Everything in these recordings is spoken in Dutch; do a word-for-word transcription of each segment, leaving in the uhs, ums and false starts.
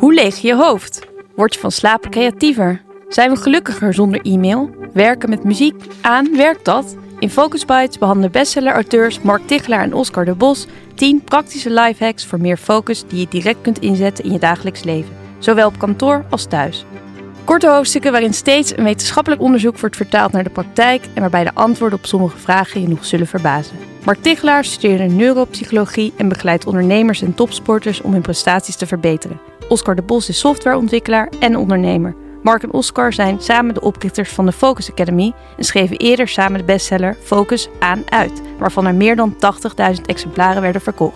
Hoe leeg je je hoofd? Word je van slapen creatiever? Zijn we gelukkiger zonder e-mail? Werken met muziek aan, werkt dat? In Focus Bites behandelen bestseller-auteurs Mark Tichelaar en Oscar de Bos tien praktische lifehacks voor meer focus die je direct kunt inzetten in je dagelijks leven. Zowel op kantoor als thuis. Korte hoofdstukken waarin steeds een wetenschappelijk onderzoek wordt vertaald naar de praktijk en waarbij de antwoorden op sommige vragen je nog zullen verbazen. Mark Tichelaar studeerde neuropsychologie en begeleidt ondernemers en topsporters om hun prestaties te verbeteren. Oscar de Bos is softwareontwikkelaar en ondernemer. Mark en Oscar zijn samen de oprichters van de Focus Academy en schreven eerder samen de bestseller Focus aan uit, waarvan er meer dan tachtigduizend exemplaren werden verkocht.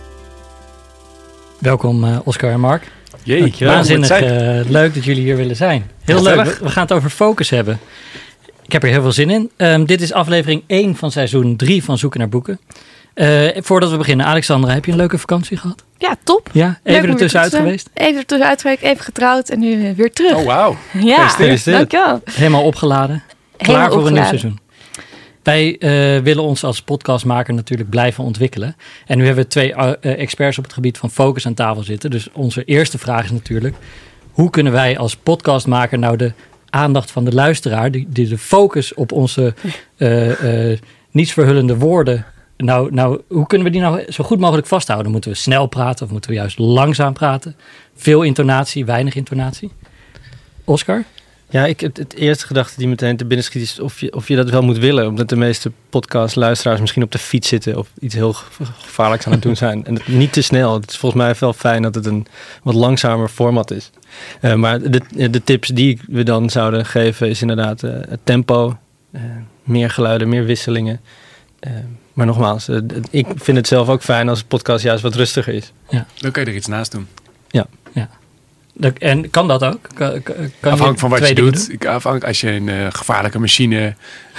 Welkom uh, Oscar en Mark. Jeetje, waanzinnig uh, leuk dat jullie hier willen zijn. Heel leuk, we, we gaan het over focus hebben. Ik heb er heel veel zin in. Um, dit is aflevering één van seizoen drie van Zoeken naar Boeken. Uh, voordat we beginnen, Alexandra, heb je een leuke vakantie gehad? Ja, top. Ja, even er tussenuit geweest? Even er tussenuit geweest, even getrouwd en nu weer terug. Oh, wauw. Ja, dankjewel. Helemaal opgeladen. Klaar Helemaal voor opgeladen. een nieuw seizoen. Wij uh, willen ons als podcastmaker natuurlijk blijven ontwikkelen. En nu hebben we twee uh, experts op het gebied van focus aan tafel zitten. Dus onze eerste vraag is natuurlijk: hoe kunnen wij als podcastmaker nou de aandacht van de luisteraar, die, die de focus op onze uh, uh, nietsverhullende woorden, nou, nou, hoe kunnen we die nou zo goed mogelijk vasthouden? Moeten we snel praten of moeten we juist langzaam praten? Veel intonatie, weinig intonatie? Oscar? Ja, ik, het, het eerste gedachte die meteen te binnen schiet is of je, of je dat wel moet willen. Omdat de meeste podcastluisteraars misschien op de fiets zitten of iets heel gevaarlijks aan het doen zijn. En het, niet te snel. Het is volgens mij wel fijn dat het een wat langzamer format is. Uh, maar de, de tips die we dan zouden geven is inderdaad uh, het tempo. Uh, meer geluiden, meer wisselingen. Uh, maar nogmaals, uh, ik vind het zelf ook fijn als een podcast juist wat rustiger is. Ja. Dan kun je er iets naast doen. Ja. Ja. En kan dat ook? Kan, kan afhankelijk van wat je doet. doen? Afhankelijk als je een uh, gevaarlijke machine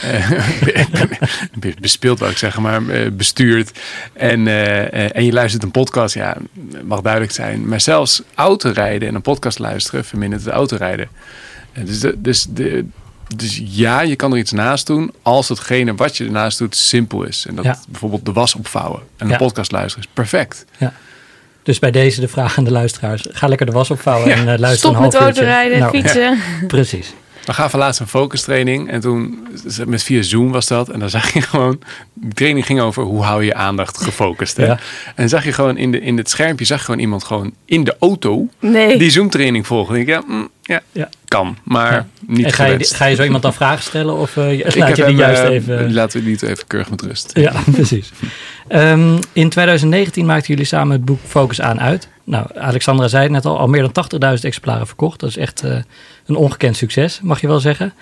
uh, bespeelt, wil ik zeggen, maar uh, bestuurt. En, uh, uh, en je luistert een podcast, ja, mag duidelijk zijn. Maar zelfs autorijden en een podcast luisteren vermindert het autorijden. Uh, dus, de, dus, de, dus ja, je kan er iets naast doen als hetgene wat je ernaast doet simpel is. En dat ja. bijvoorbeeld de was opvouwen en ja. een podcast luisteren is perfect. Ja. Dus bij deze de vraag aan de luisteraars. Ga lekker de was opvouwen ja. en uh, luister Stop een half met uurtje. autorijden, nou, fietsen. Ja. Precies. We gaven laatst een focus training en toen, met via Zoom was dat. En dan zag je gewoon, de training ging over hoe hou je aandacht gefocust. Hè? Ja. En zag je gewoon in, de, in het schermpje, zag je gewoon iemand gewoon in de auto nee. die Zoom training volgde. Ik denk, ja, mm, ja, ja, kan, maar ja. niet en ga je, ga je zo iemand dan vragen stellen of uh, laat je die hem, juist uh, even... Laten we niet even keurig met rust. Ja, precies. Um, in twintig negentien maakten jullie samen het boek Focus aan uit. Nou, Alexandra zei het net al, al meer dan tachtigduizend exemplaren verkocht. Dat is echt uh, een ongekend succes, mag je wel zeggen.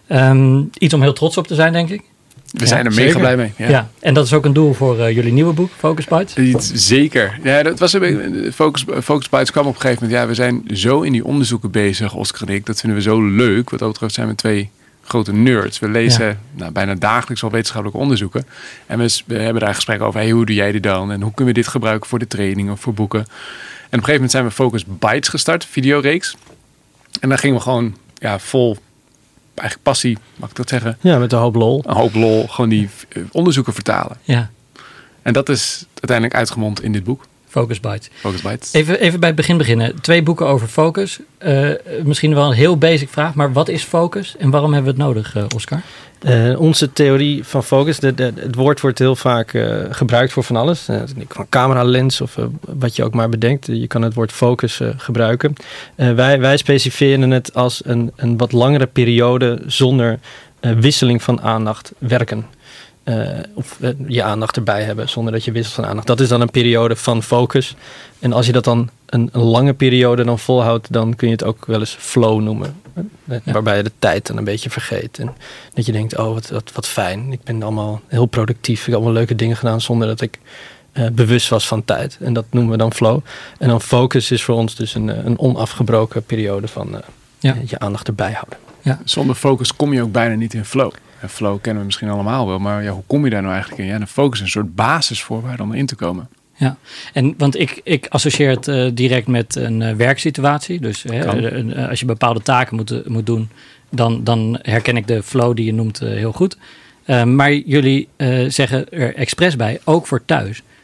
Um, iets om heel trots op te zijn, denk ik. We ja, zijn er mega zeker. blij mee. Ja. ja, en dat is ook een doel voor uh, jullie nieuwe boek, Focus Bites. Zeker. Ja, dat was een, Focus, Focus Bites kwam op een gegeven moment. Ja, we zijn zo in die onderzoeken bezig, Oscar en ik. Dat vinden we zo leuk. Wat dat betreft zijn we twee grote nerds. We lezen ja. nou, bijna dagelijks al wetenschappelijke onderzoeken. En we, we hebben daar gesprekken over, hey, hoe doe jij dit dan? En hoe kunnen we dit gebruiken voor de training of voor boeken? En op een gegeven moment zijn we Focus Bites gestart, videoreeks. En dan gingen we gewoon ja, vol eigenlijk passie, mag ik dat zeggen? Ja, met een hoop lol. Een hoop lol, gewoon die onderzoeken vertalen. Ja. En dat is uiteindelijk uitgemond in dit boek. Focus Bites. Focus Bites. Even, even bij het begin beginnen. Twee boeken over focus. Uh, misschien wel een heel basic vraag, maar wat is focus en waarom hebben we het nodig, uh, Oscar? Uh, onze theorie van focus, de, de, het woord wordt heel vaak uh, gebruikt voor van alles. Uh, een cameralens of uh, wat je ook maar bedenkt. Je kan het woord focus uh, gebruiken. Uh, wij, wij specifieren het als een, een wat langere periode zonder uh, wisseling van aandacht werken. Uh, of uh, je aandacht erbij hebben zonder dat je wisselt van aandacht. Dat is dan een periode van focus. En als je dat dan een, een lange periode dan volhoudt, dan kun je het ook wel eens flow noemen. Ja. Waarbij je de tijd dan een beetje vergeet. En dat je denkt, oh wat, wat, wat fijn. Ik ben allemaal heel productief. Ik heb allemaal leuke dingen gedaan zonder dat ik uh, bewust was van tijd. En dat noemen we dan flow. En dan focus is voor ons dus een, een onafgebroken periode van uh, ja. je aandacht erbij houden. Ja. Zonder focus kom je ook bijna niet in flow. En flow kennen we misschien allemaal wel, maar ja, hoe kom je daar nou eigenlijk in? Ja, de focus is een soort basisvoorwaarde om erin te komen. Ja, en want ik, ik associeer het uh, direct met een uh, werksituatie. Dus hè, uh, als je bepaalde taken moet, uh, moet doen, dan, dan herken ik de flow die je noemt uh, heel goed. Uh, maar jullie uh, zeggen er expres bij, ook voor thuis.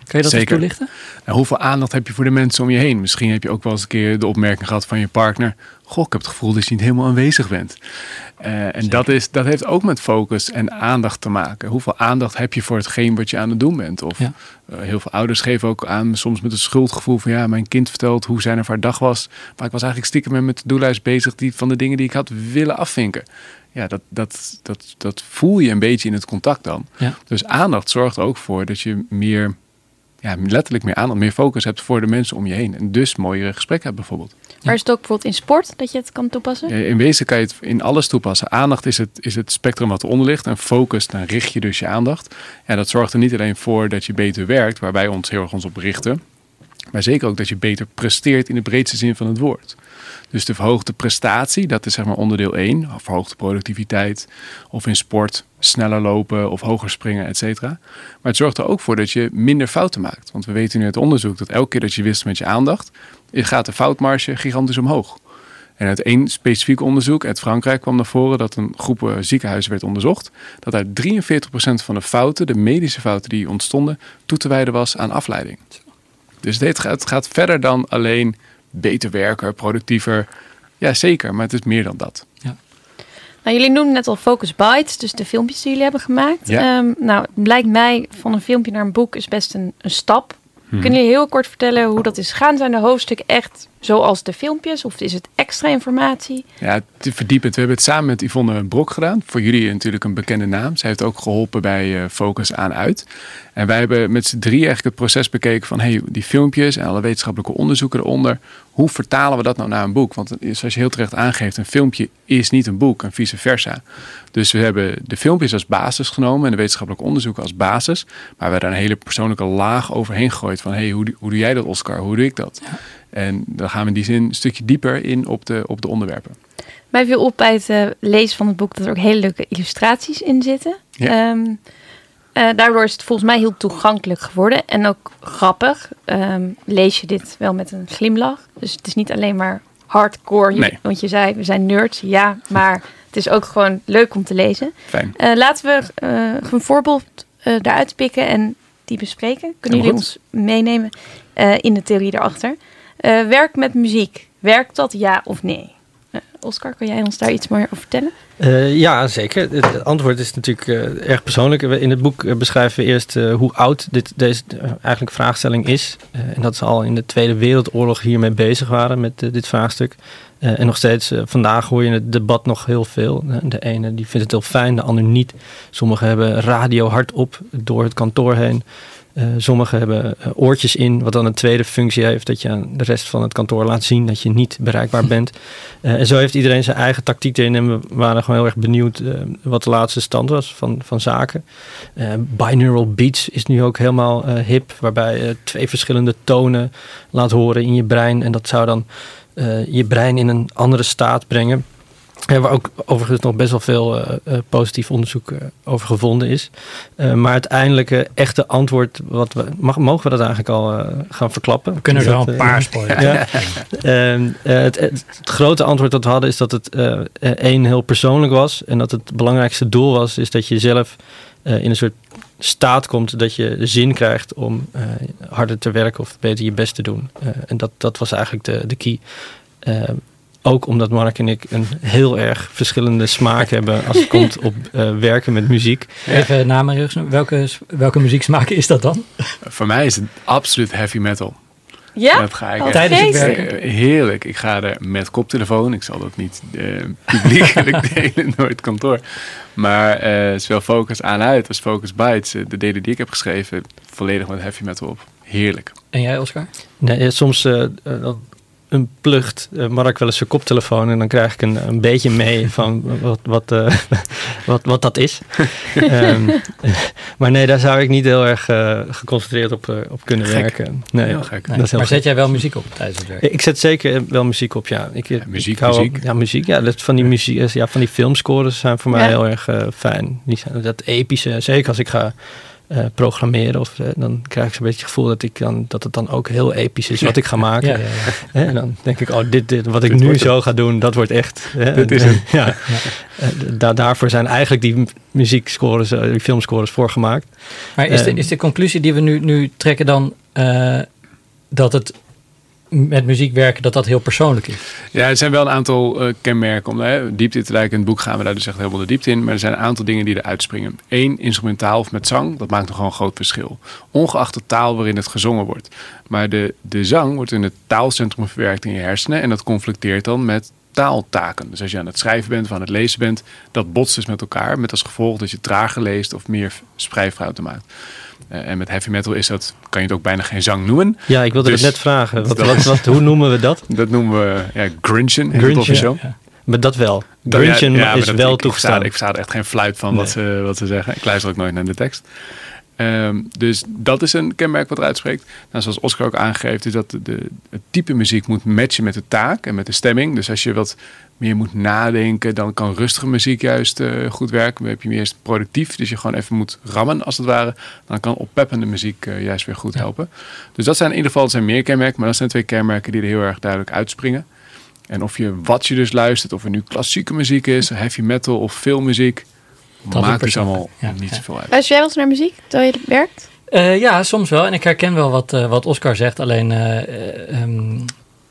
Kun je dat Zeker. eens toelichten? Nou, hoeveel aandacht heb je voor de mensen om je heen? Misschien heb je ook wel eens een keer de opmerking gehad van je partner. Goh, ik heb het gevoel dat je niet helemaal aanwezig bent. Uh, en dat, is, dat heeft ook met focus en aandacht te maken. Hoeveel aandacht heb je voor hetgeen wat je aan het doen bent? Of ja. uh, heel veel ouders geven ook aan, soms met een schuldgevoel van ja, mijn kind vertelt hoe zijn of haar dag was. Maar ik was eigenlijk stiekem met de doellijst bezig die, van de dingen die ik had willen afvinken. Ja, dat, dat, dat, dat voel je een beetje in het contact dan. Ja. Dus aandacht zorgt er ook voor dat je meer, ja, letterlijk meer aandacht, meer focus hebt voor de mensen om je heen. En dus mooiere gesprekken hebt bijvoorbeeld. Maar is het ook bijvoorbeeld in sport dat je het kan toepassen? Ja, in wezen kan je het in alles toepassen. Aandacht is het, is het spectrum wat eronder ligt. En focus, dan richt je dus je aandacht. En dat zorgt er niet alleen voor dat je beter werkt, waar wij ons heel erg ons op richten. Maar zeker ook dat je beter presteert in de breedste zin van het woord. Dus de verhoogde prestatie, dat is zeg maar onderdeel één. Verhoogde productiviteit of in sport sneller lopen of hoger springen, et cetera. Maar het zorgt er ook voor dat je minder fouten maakt. Want we weten nu uit onderzoek dat elke keer dat je wisselt met je aandacht, gaat de foutmarge gigantisch omhoog. En uit één specifiek onderzoek uit Frankrijk kwam naar voren dat een groep ziekenhuizen werd onderzocht. Dat uit drieënveertig procent van de fouten, de medische fouten die ontstonden, toe te wijden was aan afleiding. Dus dit gaat, het gaat verder dan alleen beter werken, productiever. Ja, zeker, maar het is meer dan dat. Ja. Nou, jullie noemden net al Focus Bites, dus de filmpjes die jullie hebben gemaakt. Ja. Um, nou, het blijkt mij van een filmpje naar een boek is best een, een stap. Hmm. Kunnen jullie heel kort vertellen hoe dat is gegaan? Zijn de hoofdstukken echt zoals de filmpjes of is het extra informatie? Ja, te verdiepend. We hebben het samen met Yvonne Brok gedaan. Voor jullie natuurlijk een bekende naam. Zij heeft ook geholpen bij uh, Focus aan uit. En wij hebben met z'n drie eigenlijk het proces bekeken van hey, die filmpjes en alle wetenschappelijke onderzoeken eronder. Hoe vertalen we dat nou naar een boek? Want zoals je heel terecht aangeeft, een filmpje is niet een boek en vice versa. Dus we hebben de filmpjes als basis genomen en de wetenschappelijke onderzoeken als basis. Maar we hebben daar een hele persoonlijke laag overheen gegooid van hey, hoe, hoe doe jij dat, Oscar? Hoe doe ik dat? Ja. En dan gaan we in die zin een stukje dieper in op de, op de onderwerpen. Mij viel op bij het uh, lezen van het boek dat er ook hele leuke illustraties in zitten. Ja. Um, uh, daardoor is het volgens mij heel toegankelijk geworden en ook grappig. Um, lees je dit wel met een glimlach. Dus het is niet alleen maar hardcore. Nee. Want je zei, we zijn nerds. Ja, maar het is ook gewoon leuk om te lezen. Fijn. Uh, laten we uh, een voorbeeld uh, daaruit pikken en die bespreken. Kunnen jullie ons meenemen uh, in de theorie daarachter? Uh, werk met muziek. Werkt dat ja of nee? Uh, Oscar, kan jij ons daar iets meer over vertellen? Uh, ja, zeker. Het antwoord is natuurlijk uh, erg persoonlijk. In het boek uh, beschrijven we eerst uh, hoe oud dit, deze uh, eigenlijk vraagstelling is. Uh, en dat ze al in de Tweede Wereldoorlog hiermee bezig waren met uh, dit vraagstuk. Uh, en nog steeds, uh, vandaag hoor je in het debat nog heel veel. Uh, de ene die vindt het heel fijn, de ander niet. Sommigen hebben radio hardop door het kantoor heen. Uh, sommigen hebben uh, oortjes in, wat dan een tweede functie heeft, dat je aan de rest van het kantoor laat zien dat je niet bereikbaar bent. Uh, en zo heeft iedereen zijn eigen tactiek erin en we waren gewoon heel erg benieuwd uh, wat de laatste stand was van, van zaken. Uh, binaural beats is nu ook helemaal uh, hip, waarbij je twee verschillende tonen laat horen in je brein en dat zou dan uh, je brein in een andere staat brengen. Ja, waar ook overigens nog best wel veel uh, uh, positief onderzoek uh, over gevonden is. Uh, maar uiteindelijk uh, echte antwoord, wat we, mag, mogen we dat eigenlijk al uh, gaan verklappen? We kunnen er wel een uh, paar spoilen. Ja. uh, uh, het, het, het grote antwoord dat we hadden is dat het uh, uh, één heel persoonlijk was. En dat het belangrijkste doel was, is dat je zelf uh, in een soort staat komt dat je de zin krijgt om uh, harder te werken of beter je best te doen. Uh, en dat, dat was eigenlijk de, de key. Uh, Ook omdat Mark en ik een heel erg verschillende smaak hebben als het komt op uh, werken met muziek. Even na mijn rug, welke, welke muzieksmaak is dat dan? Voor mij is het absoluut heavy metal. Ja? Dat ga ik oh, tijdens het werken. Heerlijk. Ik ga er met koptelefoon. Ik zal dat niet uh, publiekelijk delen door het kantoor. Maar uh, zowel Focus aan uit als Focus Bites, uh, de delen die ik heb geschreven, volledig met heavy metal op. Heerlijk. En jij, Oscar? Nee, soms uh, uh, een plucht uh, Mark wel eens zijn koptelefoon en dan krijg ik een, een beetje mee van wat, wat, uh, wat, wat dat is. um, maar nee, daar zou ik niet heel erg uh, geconcentreerd op, uh, op kunnen gek. werken. Nee, heel gek. Nee, dat is heel maar gek. zet jij wel muziek op tijdens het werk? Ik zet zeker wel muziek op, ja. Ik, ja muziek, ik hou muziek. Ook, ja, muziek. Ja, dat van die muziek, ja, van die filmscores zijn voor mij ja. heel erg uh, fijn. Die zijn dat epische, zeker als ik ga uh, programmeren. Of, uh, dan krijg ik zo'n beetje het gevoel dat, ik dan, dat het dan ook heel episch is wat ik ga maken. Ja, ja, ja. En dan denk ik, oh, dit, dit, wat ik dit nu zo het. ga doen, dat wordt echt. Hè? Dit is het. Ja. Ja. Uh, da- daarvoor zijn eigenlijk die muziekscores, uh, die filmscores voor gemaakt. Maar is, uh, de, is de conclusie die we nu, nu trekken dan uh, dat het met muziek werken, dat dat heel persoonlijk is? Ja, er zijn wel een aantal uh, kenmerken. Om hè, diepte te lijken in het boek gaan we daar dus echt helemaal de diepte in. Maar er zijn een aantal dingen die eruit springen. Eén, instrumentaal of met zang, dat maakt nog gewoon een groot verschil. Ongeacht de taal waarin het gezongen wordt. Maar de, de zang wordt in het taalcentrum verwerkt in je hersenen. En dat conflicteert dan met taaltaken. Dus als je aan het schrijven bent of aan het lezen bent, dat botst dus met elkaar. Met als gevolg dat je trager leest of meer schrijffouten maakt. Uh, en met heavy metal is dat, kan je het ook bijna geen zang noemen. Ja, ik wilde dus, het net vragen. Wat, dat, wat, wat, hoe noemen we dat? Dat noemen we ja, grungen. Grungen, ja, ja. Maar dat wel. Grungen ja, ja, is dat, wel ik, toegestaan. Ik versta er echt geen fluit van nee. wat, ze, wat ze zeggen. Ik luister ook nooit naar de tekst. Um, dus dat is een kenmerk wat eruit spreekt. Nou, zoals Oscar ook aangeeft, is dat de, de, het type muziek moet matchen met de taak en met de stemming. Dus als je wat meer moet nadenken, dan kan rustige muziek juist uh, goed werken. Dan heb je meer productief, dus je gewoon even moet rammen als het ware. Dan kan oppeppende muziek uh, juist weer goed helpen. Dus dat zijn in ieder geval dat zijn meer kenmerken, maar dat zijn twee kenmerken die er heel erg duidelijk uitspringen. En of je wat je dus luistert, of er nu klassieke muziek is, heavy metal of filmmuziek, dat maakt het allemaal ja, niet ja. zoveel uit. Luister jij wel eens naar muziek terwijl je werkt? Uh, ja, soms wel. En ik herken wel wat, uh, wat Oscar zegt. Alleen, uh, um,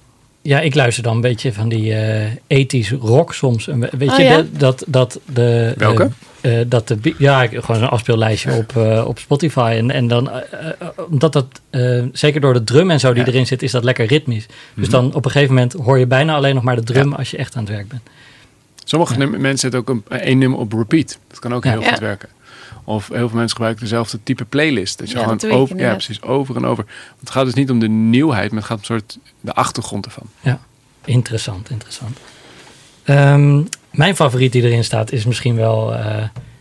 ja, ik luister dan een beetje van die uh, ethisch rock soms. Weet oh, je, ja? de, dat, dat de... Welke? Uh, uh, dat de, ja, gewoon een afspeellijstje op, uh, op Spotify. En, en dan, uh, uh, omdat dat, uh, zeker door de drum en zo die ja. erin zit, is dat lekker ritmisch. Mm-hmm. Dus dan op een gegeven moment hoor je bijna alleen nog maar de drum ja. als je echt aan het werk bent. Sommige ja. mensen zetten ook een, één nummer op repeat. Dat kan ook ja. heel ja. goed werken. Of heel veel mensen gebruiken dezelfde type playlist. Dat je ja, gewoon dat over, ja, precies, over en over. Want het gaat dus niet om de nieuwheid, maar het gaat om soort de achtergrond ervan. Ja, interessant, interessant. Um, mijn favoriet die erin staat is misschien wel uh,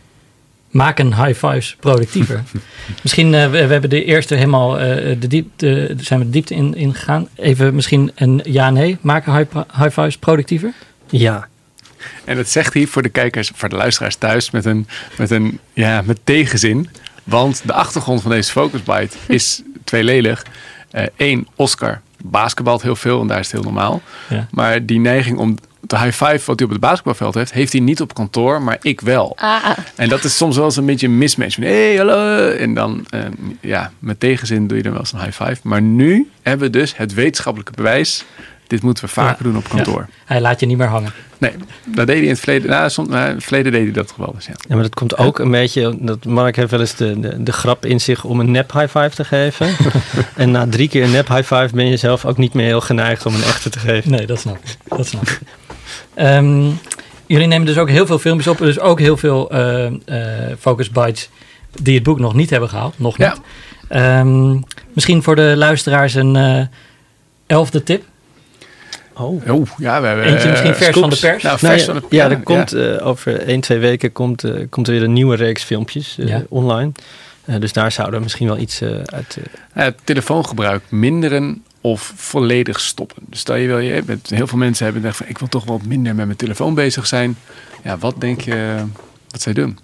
maken high fives productiever. misschien, uh, we, we hebben de eerste helemaal, uh, de diepte, zijn we de diepte in, in gegaan. Even misschien een ja-nee. Maken high, high fives productiever? Ja. En dat zegt hij voor de kijkers, voor de luisteraars thuis met een, met een ja, met tegenzin. Want de achtergrond van deze Focusbite is tweeledig. Eén, uh, Oscar basketbalt heel veel en daar is het heel normaal. Ja. Maar die neiging om de high five wat hij op het basketbalveld heeft, heeft hij niet op kantoor, maar ik wel. Ah. En dat is soms wel eens een beetje een mismatch. Hé, hey, hallo. En dan, uh, ja, met tegenzin doe je dan wel eens een high five. Maar nu hebben we dus het wetenschappelijke bewijs. Dit moeten we vaker ja. doen op kantoor. Ja. Hij laat je niet meer hangen. Nee, dat deed hij in het verleden. Nou, soms, nou, in het verleden deed hij dat toch wel eens, ja. Ja, maar dat komt ook een beetje, dat Mark heeft wel eens de, de, de grap in zich om een nep high five te geven. En na drie keer een nep high five ben je zelf ook niet meer heel geneigd om een echte te geven. Nee, dat snap ik. Dat snap ik. Um, jullie nemen dus ook heel veel filmpjes op. Dus ook heel veel uh, uh, Focus Bites die het boek nog niet hebben gehaald. Nog niet. Ja. Um, misschien voor de luisteraars een uh, elfde tip. Oh. oh, ja, we hebben eentje misschien vers scoops. van de pers. Nou, vers nou, ja, van de, ja, ja, er komt ja. uh, over één, twee weken komt, uh, komt er weer een nieuwe reeks filmpjes uh, ja. online. Uh, dus daar zouden we misschien wel iets uh, uit... Uh... Ja, het telefoongebruik minderen of volledig stoppen. Dus stel je wel, je met heel veel mensen hebben gedacht van ik wil toch wat minder met mijn telefoon bezig zijn. Ja, wat denk je wat zij doen?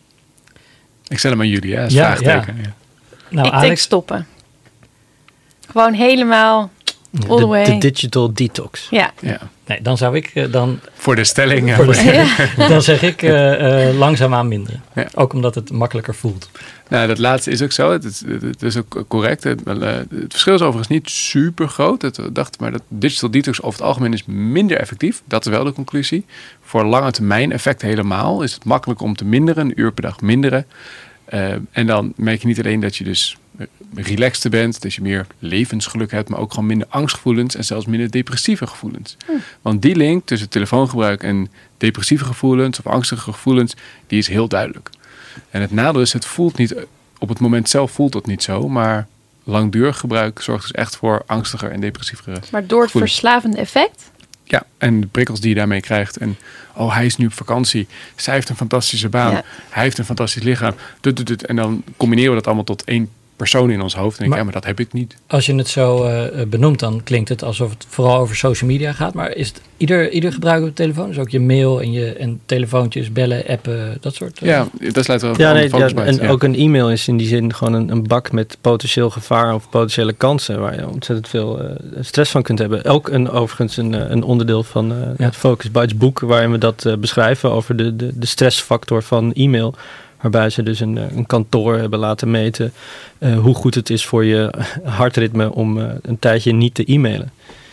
Ik stel hem aan jullie, hè, als ja, vraagteken. Ja. Ja. Nou, ik Alex... denk stoppen. Gewoon helemaal... Ja, de, de digital detox. Ja. ja. Nee, dan zou ik uh, dan... Voor de stelling. Voor de stelling. Ja. Dan zeg ik uh, uh, langzaamaan minderen. Ja. Ook omdat het makkelijker voelt. Nou, dat laatste is ook zo. Het is, het is ook correct. Het, uh, het verschil is overigens niet super groot. Het, dacht maar dat digital detox over het algemeen is minder effectief. Dat is wel de conclusie. Voor lange termijn effect helemaal is het makkelijk om te minderen. Een uur per dag minderen. Uh, en dan merk je niet alleen dat je dus relaxter bent, dat je meer levensgeluk hebt, maar ook gewoon minder angstgevoelens en zelfs minder depressieve gevoelens. Hm. Want die link tussen telefoongebruik en depressieve gevoelens of angstige gevoelens, die is heel duidelijk. En het nadeel is, het voelt niet, op het moment zelf voelt dat niet zo, maar langdurig gebruik zorgt dus echt voor angstiger en depressievere Maar door het gevoelens. verslavende effect? Ja, en de prikkels die je daarmee krijgt. En oh, hij is nu op vakantie. Zij heeft een fantastische baan. Ja. Hij heeft een fantastisch lichaam. En dan combineren we dat allemaal tot één persoon in ons hoofd. En denk, Maar- ja, maar dat heb ik niet. Als je het zo uh, benoemt, dan klinkt het alsof het vooral over social media gaat. Maar is het ieder, ieder gebruiker op de telefoon? Dus ook je mail en je en telefoontjes, bellen, appen, dat soort? Uh... Ja, dat sluit wel Ja, op nee, de focus ja, bij. en Ja. ook een e-mail is in die zin gewoon een, een bak met potentieel gevaar of potentiële kansen waar je ontzettend veel uh, stress van kunt hebben. Ook een, overigens een, uh, een onderdeel van uh, Ja. het Focus Bytes boek waarin we dat uh, beschrijven over de, de, de stressfactor van e-mail. Waarbij ze dus een, een kantoor hebben laten meten uh, hoe goed het is voor je hartritme om uh, een tijdje niet te e-mailen.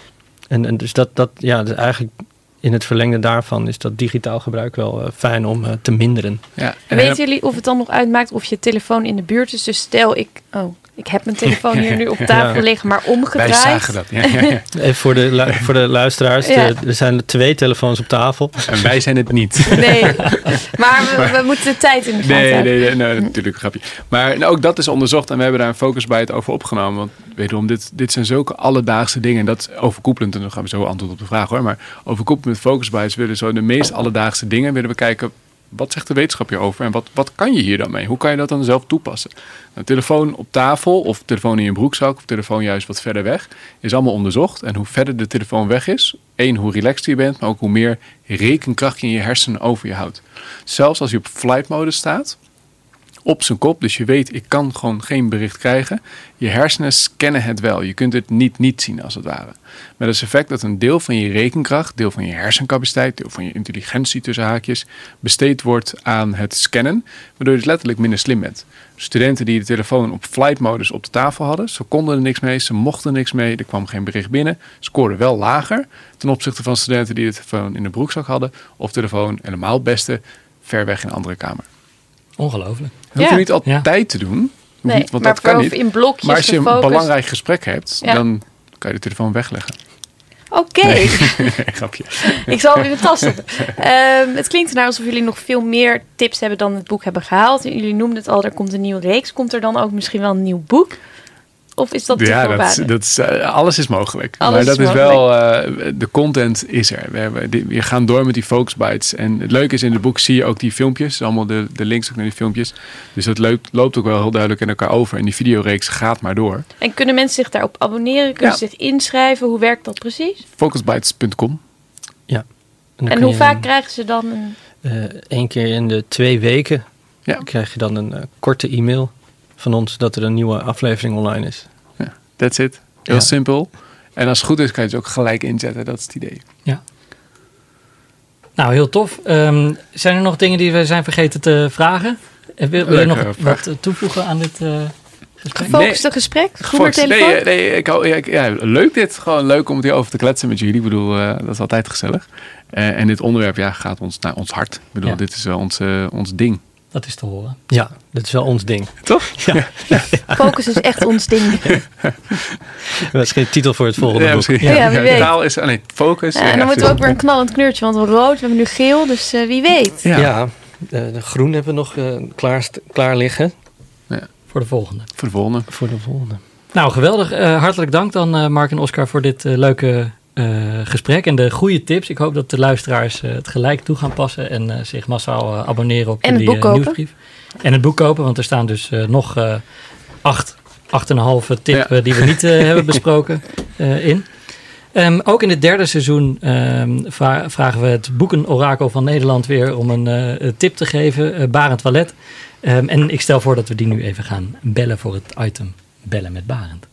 En, en dus dat, dat ja, dus eigenlijk in het verlengde daarvan is dat digitaal gebruik wel uh, fijn om uh, te minderen. Ja, En weten jullie of het dan nog uitmaakt of je telefoon in de buurt is? Dus stel ik, oh, ik heb mijn telefoon hier nu op tafel Ja. liggen, maar omgedraaid. wij zagen dat. Ja, ja, ja. Even voor de, lu- voor de luisteraars, Ja. de- er zijn twee telefoons op tafel. En wij zijn het niet. Nee, maar we, we moeten de tijd in de gaten Nee, houden. nee, nee, nee, natuurlijk een grapje. Maar nou, ook dat is onderzocht en we hebben daar een focus bij het over opgenomen. Want wederom, dit, dit zijn zulke alledaagse dingen. En dat is overkoepelend, en dan gaan we zo antwoord op de vraag hoor. Maar overkoepelend met focus bij het willen zo de meest alledaagse dingen willen we kijken. Wat zegt de wetenschap hierover en wat, wat kan je hier dan mee? Hoe kan je dat dan zelf toepassen? Een telefoon op tafel of telefoon in je broekzak of telefoon juist wat verder weg is allemaal onderzocht. En hoe verder de telefoon weg is, één, hoe relaxed je bent, maar ook hoe meer rekenkracht je in je hersenen over je houdt. Zelfs als je op flight mode staat, op zijn kop, dus je weet, ik kan gewoon geen bericht krijgen. Je hersenen scannen het wel. Je kunt het niet niet zien als het ware. Met als effect dat een deel van je rekenkracht, deel van je hersencapaciteit, deel van je intelligentie tussen haakjes, besteed wordt aan het scannen, waardoor je dus letterlijk minder slim bent. Studenten die de telefoon op flight modus op de tafel hadden, ze konden er niks mee, ze mochten niks mee, er kwam geen bericht binnen, scoorden wel lager ten opzichte van studenten die de telefoon in de broekzak hadden of telefoon helemaal het beste ver weg in een andere kamer. Ongelooflijk. Dat hoef je Ja. niet altijd te doen. Nee, niet, want maar dat kan voor niet. in blokjes Maar als je een gefocust. belangrijk gesprek hebt, Ja. dan kan je de telefoon wegleggen. Oké, Nee, grapje. ik zal hem in de tas zetten. Ehm, het klinkt ernaar alsof jullie nog veel meer tips hebben dan het boek hebben gehaald. Jullie noemden het al, er komt een nieuwe reeks. Komt er dan ook misschien wel een nieuw boek? Of is dat te Ja, dat, is- voorbarig? dat is, eh, alles is mogelijk. Alles maar dat is is, wel, eh, de content is er. We, hebben, die- we gaan door met die Focus Bytes. En het leuke is, in het boek zie je ook die filmpjes. Allemaal de, de links ook naar die filmpjes. Dus dat loopt, loopt ook wel heel duidelijk in elkaar over. En die videoreeks gaat maar door. En kunnen mensen zich daarop abonneren? Kunnen Ja. ze zich inschrijven? Hoe werkt dat precies? focusbytes punt com. dan En kun hoe je vaak krijgen ze dan een... Eén keer in de twee weken Ja. krijg je dan een uh, korte e-mail van ons dat er een nieuwe aflevering online is. That's it. Heel Ja. simpel. En als het goed is, kan je het ook gelijk inzetten. Dat is het idee. Nou, heel tof. Um, zijn er nog dingen die we zijn vergeten te vragen? En wil, wil je nog Leuke vraag. wat eh, toevoegen aan dit uh, gesprek? Gefocuste gesprek? Zonder Fox, telefoon? nee, nee ik hou, ja, ik- ja, leuk dit. Gewoon leuk om het hierover te kletsen met jullie. Ik bedoel, uh, dat is altijd gezellig. Uh, en dit onderwerp ja, gaat ons naar ons hart. Ik bedoel, Ja. dit is wel ons, uh, ons ding. Dat is te horen. Ja, dat is wel ons ding. Toch? Ja. Focus is echt ons ding. Dat is geen titel voor het volgende Ja, boek. misschien. Ja, wie weet. Taal is, oh nee, focus. Ja, en Ja, dan moeten we ook weer een precies. knallend kleurtje, want we hebben rood, we hebben nu geel, dus uh, wie weet. Ja, Ja, eh, de groen hebben we nog uh, klaar, klaar liggen Voor de volgende. voor de volgende. voor de volgende. Nou, geweldig. Uh, hartelijk dank dan uh, Mark en Oscar voor dit uh, leuke uh, gesprek en de goede tips. Ik hoop dat de luisteraars uh, het gelijk toe gaan passen en uh, zich massaal uh, abonneren op En het jullie boek uh, kopen. nieuwsbrief. En het boek kopen, want er staan dus uh, nog uh, acht, acht en een halve tip Ja. uh, die we niet uh, hebben besproken uh, in. Um, ook in het derde seizoen um, vra- vragen we het Boekenorakel van Nederland weer om een uh, tip te geven. Uh, Barend Wallet. Um, en ik stel voor dat we die nu even gaan bellen voor het item Bellen met Barend.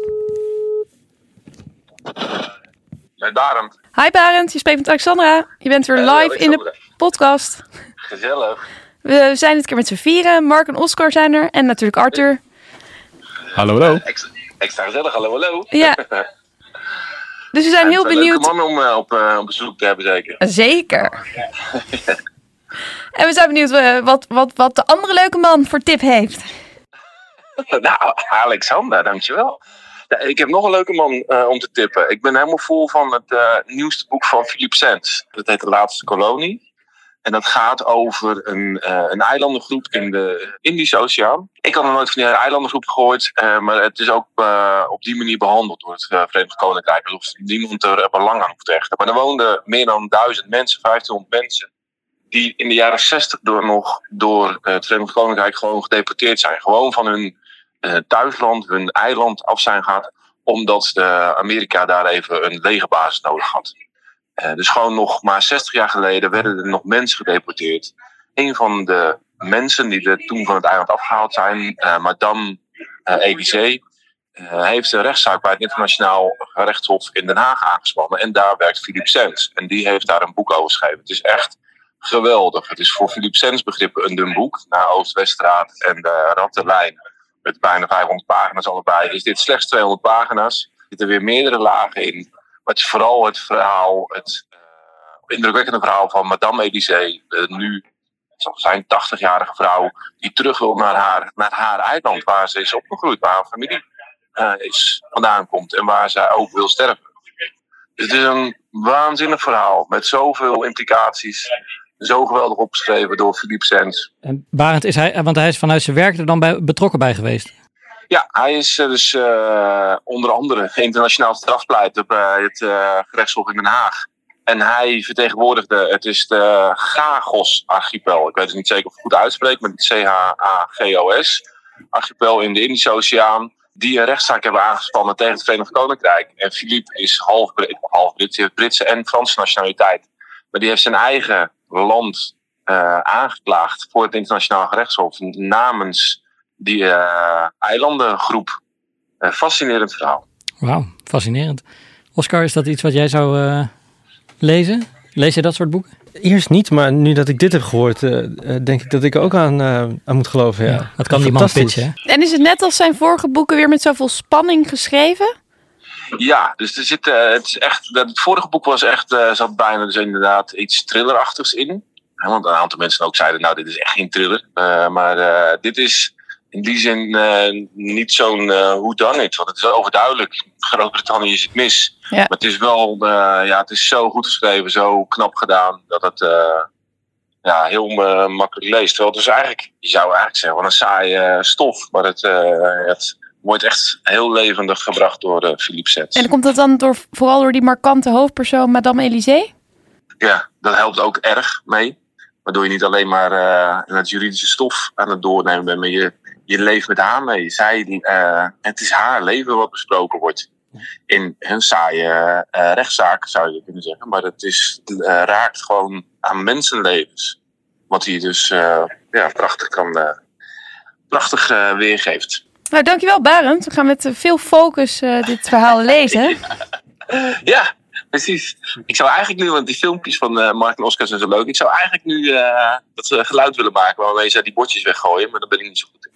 Met Barend. Hi Barend, je spreekt met Alexandra. Je bent weer Hallo, live in de Alexandra. podcast. Gezellig. We zijn dit keer met z'n vieren. Mark en Oscar zijn er. En natuurlijk Arthur. Hallo, hallo. Extra, extra gezellig, hallo, hallo. Ja. Dus we zijn En heel het is een benieuwd. leuke man om uh, op, uh, op bezoek te hebben, zeker. Zeker. En we zijn benieuwd uh, wat, wat, wat de andere leuke man voor tip heeft. Nou, Alexander, dankjewel. Ja, ik heb nog een leuke man uh, om te tippen. Ik ben helemaal vol van het uh, nieuwste boek van Philip Sands. Dat heet De Laatste Kolonie. En dat gaat over een, uh, een eilandengroep in de Indische Oceaan. Ik had nog nooit van die eilandengroep gehoord. Uh, maar het is ook uh, op die manier behandeld door het uh, Verenigd Koninkrijk. Alsof niemand er belang aan hoeft te hechten. Maar er woonden meer dan duizend mensen, vijftienhonderd mensen. Die in de jaren zestig door, nog door uh, het Verenigd Koninkrijk gewoon gedeporteerd zijn. Gewoon van hun uh, thuisland, hun eiland af zijn gehad, omdat de Amerika daar even een legerbasis nodig had. Uh, dus gewoon nog maar zestig jaar geleden werden er nog mensen gedeporteerd. Een van de mensen die er toen van het eiland afgehaald zijn, uh, Madame uh, Elysée, uh, heeft een rechtszaak bij het internationaal gerechtshof in Den Haag aangespannen. En daar werkt Philippe Sands. En die heeft daar een boek over geschreven. Het is echt geweldig. Het is voor Philippe Sands begrippen een dun boek. Na Oost-Weststraat en de Rattenlijn. Met bijna vijfhonderd pagina's allebei. Is dit slechts tweehonderd pagina's. Er zitten weer meerdere lagen in. Maar het is vooral het verhaal, het uh, indrukwekkende verhaal van Madame Elysée. Uh, nu zal zijn tachtigjarige vrouw. Die terug wil naar haar, naar haar eiland. Waar ze is opgegroeid. Waar haar familie uh, is, vandaan komt. En waar zij ook wil sterven. Dus het is een waanzinnig verhaal. Met zoveel implicaties. Zo geweldig opgeschreven door Philippe Sands. En Barend, is hij, want hij is vanuit zijn werk er dan bij, betrokken bij geweest? Ja, hij is uh, dus uh, onder andere internationaal strafpleiter bij het uh, gerechtshof in Den Haag. En hij vertegenwoordigde, het is de Chagos-archipel. Ik weet het niet zeker of ik het goed uitspreek, maar het C H A G O S. Archipel in de Indische Oceaan. Die een rechtszaak hebben aangespannen tegen het Verenigd Koninkrijk. En Philippe is half, half Brits, hij heeft Britse en Franse nationaliteit. Maar die heeft zijn eigen land uh, aangeklaagd voor het internationaal gerechtshof namens die uh, eilandengroep. Uh, fascinerend verhaal. Wauw, fascinerend. Oscar, is dat iets wat jij zou uh, lezen? Lees je dat soort boeken? Eerst niet, maar nu dat ik dit heb gehoord, uh, denk ik dat ik er ook aan, uh, aan moet geloven. Ja. Ja, dat kan die man pitchen. Hè? En is het net als zijn vorige boeken weer met zoveel spanning geschreven? Ja, dus er zit, uh, het is echt, het vorige boek was echt, uh, zat bijna dus inderdaad iets thrillerachtigs in. Ja, want een aantal mensen ook zeiden, nou dit is echt geen thriller. Uh, maar uh, dit is in die zin uh, niet zo'n uh, whodunit, want het is overduidelijk. Groot-Brittannië is het mis. Ja. Maar het is wel, uh, ja, het is zo goed geschreven, zo knap gedaan, dat het uh, ja, heel uh, makkelijk leest. Terwijl het dus eigenlijk, je zou eigenlijk zeggen, wat een saaie uh, stof. Maar het, uh, het wordt echt heel levendig gebracht door uh, Philippe Sands. En komt dat dan door, vooral door die markante hoofdpersoon Madame Elysée? Ja, dat helpt ook erg mee. Waardoor je niet alleen maar uh, het juridische stof aan het doornemen bent, maar je, je leeft met haar mee. Zij, die, uh, het is haar leven wat besproken wordt. In een saaie uh, rechtszaak zou je kunnen zeggen. Maar het is, uh, raakt gewoon aan mensenlevens. Wat hij dus uh, ja, prachtig, kan, uh, prachtig uh, weergeeft. Nou, dankjewel Barend. We gaan met veel focus uh, dit verhaal lezen. Ja, precies. Ik zou eigenlijk nu, want die filmpjes van uh, Mark en Oscar zijn zo leuk. Ik zou eigenlijk nu uh, dat uh, geluid willen maken waarmee ze die bordjes weggooien. Maar daar ben ik niet zo goed in.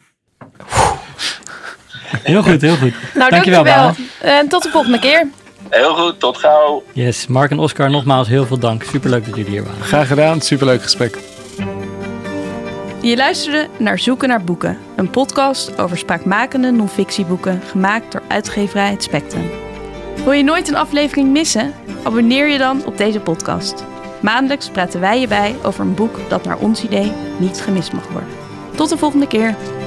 Heel goed, heel goed. Nou, dankjewel, dankjewel. En tot de volgende keer. Heel goed, tot gauw. Yes, Mark en Oscar, nogmaals heel veel dank. Superleuk dat jullie hier waren. Graag gedaan, superleuk gesprek. Je luisterde naar Zoeken naar Boeken. Een podcast over spraakmakende non-fictieboeken, gemaakt door uitgeverij Het Spectrum. Wil je nooit een aflevering missen? Abonneer je dan op deze podcast. Maandelijks praten wij je bij over een boek dat naar ons idee niet gemist mag worden. Tot de volgende keer.